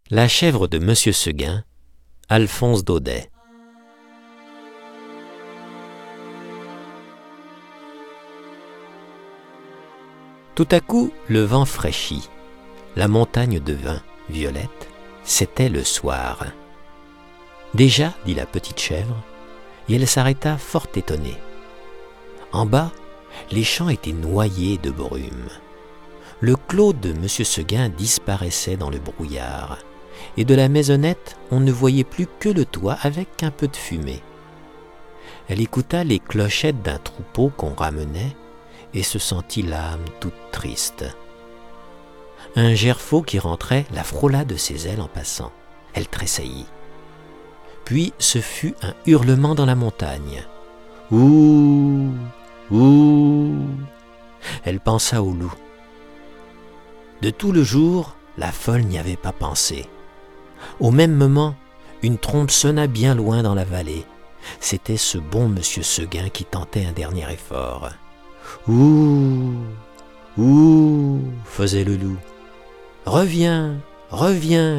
La chèvre de Monsieur Seguin, Alphonse Daudet. Tout à coup, le vent fraîchit. La montagne devint violette. C'était le soir. Déjà, dit la petite chèvre, et elle s'arrêta fort étonnée. En bas, les champs étaient noyés de brume. Le clos de Monsieur Seguin disparaissait dans le brouillard, et de la maisonnette, on ne voyait plus que le toit avec un peu de fumée. Elle écouta les clochettes d'un troupeau qu'on ramenait et se sentit l'âme toute triste. Un gerfaut qui rentrait la frôla de ses ailes en passant. Elle tressaillit. Puis ce fut un hurlement dans la montagne. « Ouh! Ouh !» Elle pensa au loup. De tout le jour, la folle n'y avait pas pensé. Au même moment, une trompe sonna bien loin dans la vallée. C'était ce bon Monsieur Seguin qui tentait un dernier effort. « Ouh! Ouh !» faisait le loup. « Reviens, reviens !»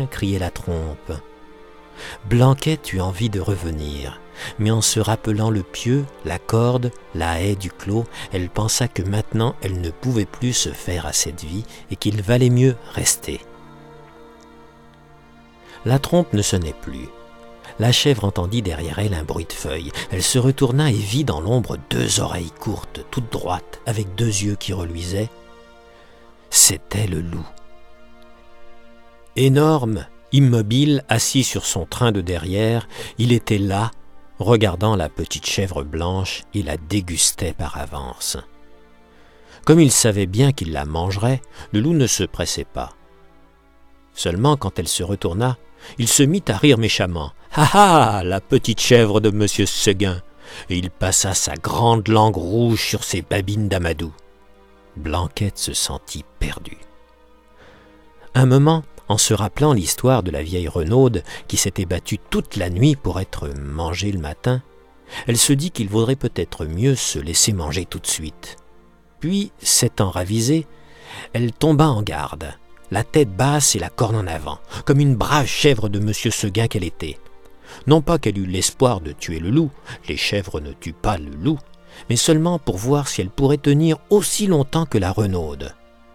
criait la trompe. Blanquette eut envie de revenir, mais en se rappelant le pieu, la corde, la haie du clos, elle pensa que maintenant elle ne pouvait plus se faire à cette vie et qu'il valait mieux rester. La trompe ne sonnait plus. La chèvre entendit derrière elle un bruit de feuilles. Elle se retourna et vit dans l'ombre deux oreilles courtes, toutes droites, avec deux yeux qui reluisaient. C'était le loup. Énorme, immobile, assis sur son train de derrière, il était là, regardant la petite chèvre blanche et la dégustait par avance. Comme il savait bien qu'il la mangerait, le loup ne se pressait pas. Seulement, quand elle se retourna, il se mit à rire méchamment. « Ah ah, la petite chèvre de Monsieur Seguin !» Et il passa sa grande langue rouge sur ses babines d'amadou. Blanquette se sentit perdue. Un moment, en se rappelant l'histoire de la vieille renaude qui s'était battue toute la nuit pour être mangée le matin, elle se dit qu'il vaudrait peut-être mieux se laisser manger tout de suite. Puis, s'étant ravisée, elle tomba en garde, la tête basse et la corne en avant, comme une brave chèvre de Monsieur Seguin qu'elle était. Non pas qu'elle eût l'espoir de tuer le loup, les chèvres ne tuent pas le loup, mais seulement pour voir si elle pourrait tenir aussi longtemps que la renaude.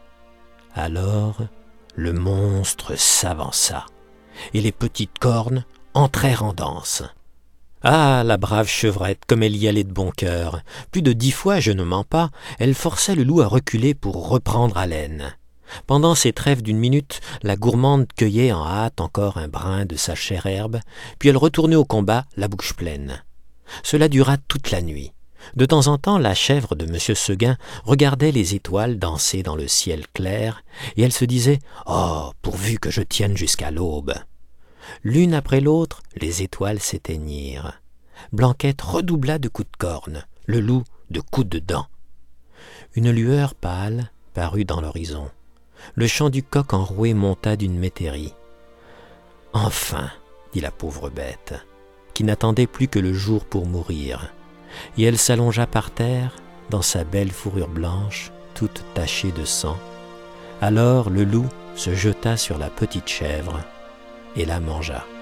Alors, le monstre s'avança, et les petites cornes entrèrent en danse. Ah, la brave chevrette, comme elle y allait de bon cœur. Plus de 10 fois, je ne mens pas, elle forçait le loup à reculer pour reprendre haleine. Pendant ces trêves d'une minute, la gourmande cueillait en hâte encore un brin de sa chère herbe, puis elle retournait au combat, la bouche pleine. Cela dura toute la nuit. De temps en temps, la chèvre de Monsieur Seguin regardait les étoiles danser dans le ciel clair, et elle se disait « Oh, pourvu que je tienne jusqu'à l'aube !» L'une après l'autre, les étoiles s'éteignirent. Blanquette redoubla de coups de corne, le loup de coups de dents. Une lueur pâle parut dans l'horizon. Le chant du coq enroué monta d'une métairie. « Enfin !» dit la pauvre bête, qui n'attendait plus que le jour pour mourir. Et elle s'allongea par terre, dans sa belle fourrure blanche, toute tachée de sang. Alors le loup se jeta sur la petite chèvre et la mangea.